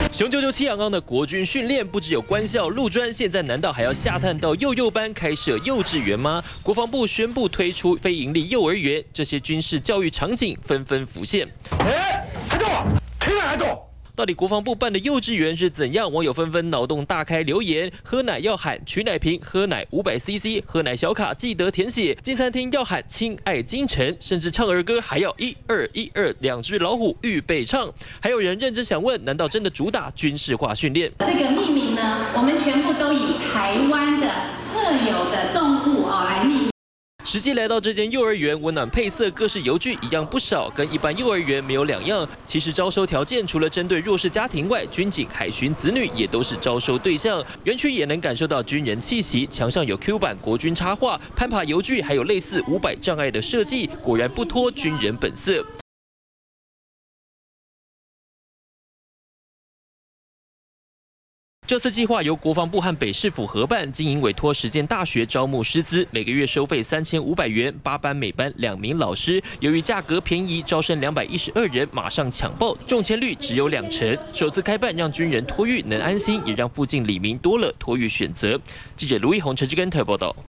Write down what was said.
雄赳赳气昂昂的国军训练，不只有官校、陆专，现在难道还要下探到幼幼班开设幼稚园吗？国防部宣布推出非营利幼儿园，这些军事教育场景纷纷浮现。 还动，停哪还动？ 到底国防部办的幼稚园是怎样？网友纷纷脑洞大开留言：喝奶要喊取奶瓶，喝奶500cc，喝奶小卡记得填写。进餐厅要喊亲爱京城，甚至唱儿歌还要1212，两只老虎预备唱。还有人认真想问：难道真的主打军事化训练？ 这个命名呢，我们全部都以台湾的特有的动物来命名。 实际来到这间幼儿园，温暖配色、各式游具一样不少，跟一般幼儿园没有两样。其实招收条件除了针对弱势家庭外，军警、海巡子女也都是招收对象。园区也能感受到军人气息，墙上有 Q 版国军插画、攀爬游具，还有类似500障碍的设计，果然不脱军人本色。 这次计划由国防部和北市府合办，经营委托实践大学招募师资，每个月收费3500元，8班每班2名老师。由于价格便宜，招生212人，马上抢报，中签率只有2成。首次开办，让军人托育能安心，也让附近里民多了托育选择。记者卢一宏、陈志根特报道。